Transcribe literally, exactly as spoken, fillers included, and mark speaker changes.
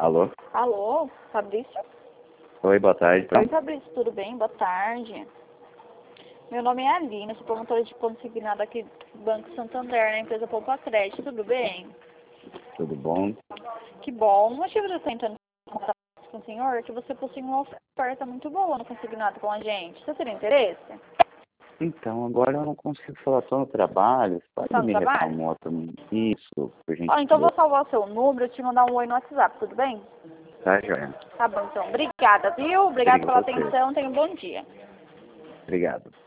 Speaker 1: Alô?
Speaker 2: Alô, Fabrício?
Speaker 1: Oi, boa tarde.
Speaker 2: Oi, Fabrício, tudo bem? Boa tarde. Meu nome é Aline, sou promotora de consignado aqui do Banco Santander, na empresa Poupa Crédito, tudo bem?
Speaker 1: Tudo bom?
Speaker 2: Que bom. O motivo de eu estar tentando contato com o senhor é que você possui uma oferta muito boa no consignado com a gente. Você teria interesse?
Speaker 1: Então, agora eu não consigo falar só no trabalho. Você pode
Speaker 2: Tá no
Speaker 1: me
Speaker 2: trabalho?
Speaker 1: reclamar também? Isso, por
Speaker 2: Ó,
Speaker 1: gentileza.
Speaker 2: então vou salvar o seu número e te mandar um oi no WhatsApp, tudo bem?
Speaker 1: Tá, joia.
Speaker 2: Tá bom, então. Obrigada, viu? Obrigada pela
Speaker 1: Obrigado a você.
Speaker 2: atenção. Tenha um bom dia.
Speaker 1: Obrigado.